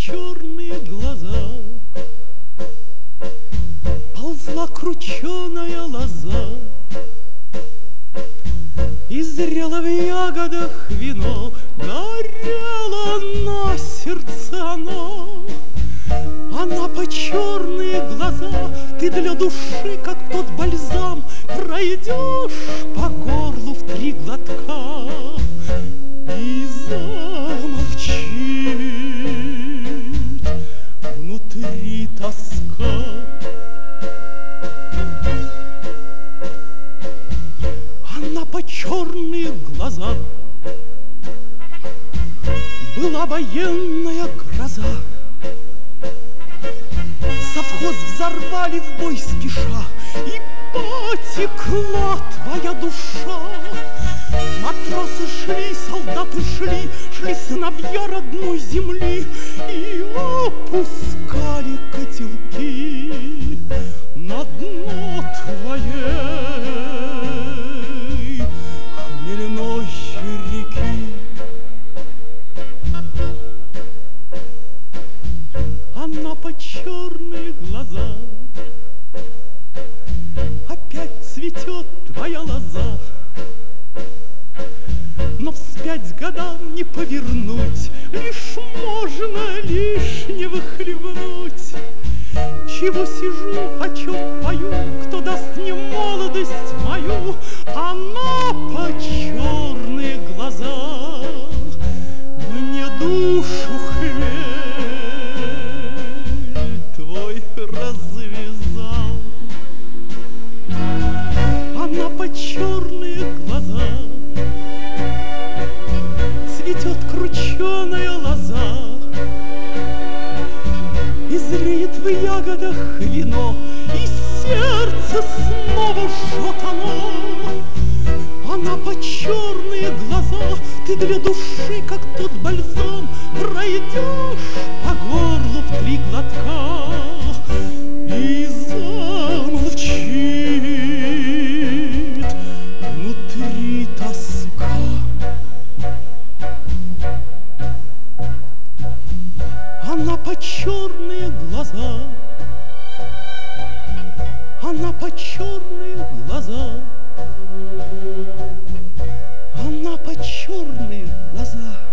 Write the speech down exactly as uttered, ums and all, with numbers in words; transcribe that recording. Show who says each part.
Speaker 1: черные глаза. Ползла крученая лоза, и зрело в ягодах вино, горело на сердце оно. Она по черные глаза, ты для души, как тот бальзам, пройдешь по горлу в три глотка и замолчит внутри тоска. Она по черные глаза, была военная гроза. Совхоз взорвали в бой спеша, и потекла твоя душа. Матросы шли, солдаты шли, шли сыновья родной земли и опускали котелки на дно твоей хмельной реки. Она по черные глаза, опять цветет твоя лоза. Но вспять годам не повернуть, лишь можно лишнего хлебнуть. Чего сижу, о чем пою, кто даст мне молодость мою? Она по черные глаза мне душу хмель твой развязал. Она по черные глаза, цветет крученая лоза, и зреет в ягодах вино, и сердце снова жжет оно. Она по черные глаза, ты для души, как тот бальзам, пройдешь по горлу в три глотка и замолчит внутри тоска. Она по черные глаза, она по черные глаза, она по черные глаза.